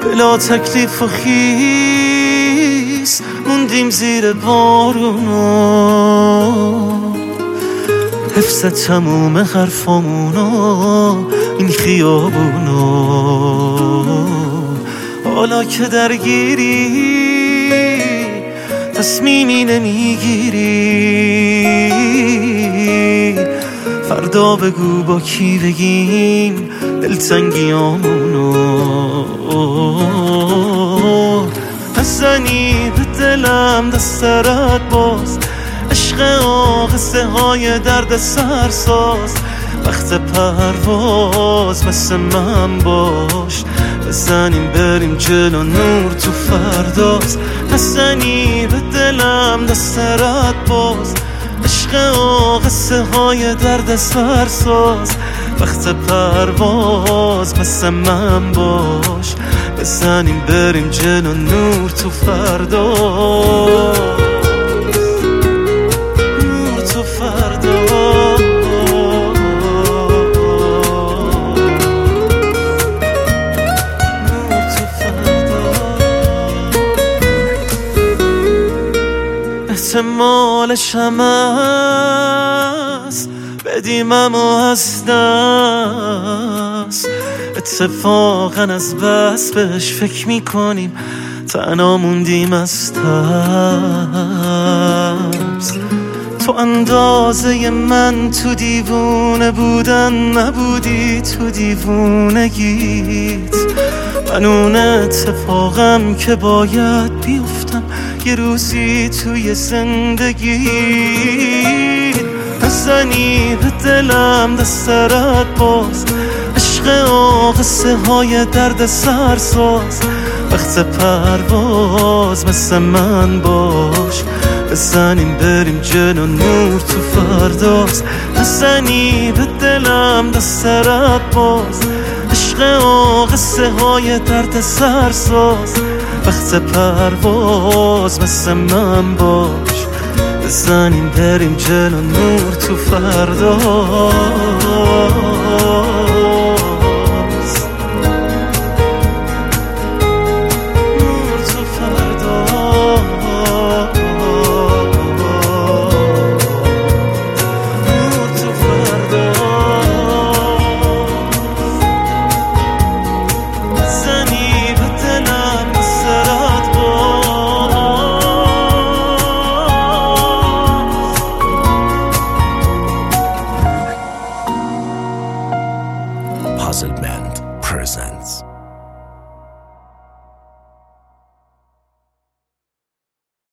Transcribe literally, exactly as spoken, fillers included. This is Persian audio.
بلا تکلیف و خیس موندیم زیر بارونو، حفظ تموم حرفامونو این خیابونو. حالا که درگیری تصمیمی نمیگیری، فردا بگو با کی بگیم دلتنگیامونو. حسنی به دلم دسترت باز، عشق آقصه های درد سرساز. وقت پرواز مثل من باش، بزنیم بریم جلو نور تو فرداست. حسنی به دلم دسترت باز، عشق آقصه های درد سرساز. وقت پرواز مثل من باش، بزنیم بریم جلو نور تو فرداست. احتمالش هم هست بدیمم و از دست، اتفاقا از بس بهش فکر میکنیم تنها موندیم از ترس. تو اندازه من تو دیوونه بودن نبودی، تو دیوونگیت من اون اتفاقم که باید بیفتم یه روزی توی زندگی. حسنی به دلم دسترت باز، عشق آقصه های درد سرساز. وقت پرواز مثل من باش، بزنیم بریم جلو نور تو فرداست. حسنی به دلم دسترت باز، عشق آقصه های درد سرساز. وقت پرواز مثل من باش، بزنیم بریم جلو نور تو فرداست. Puzzlement presents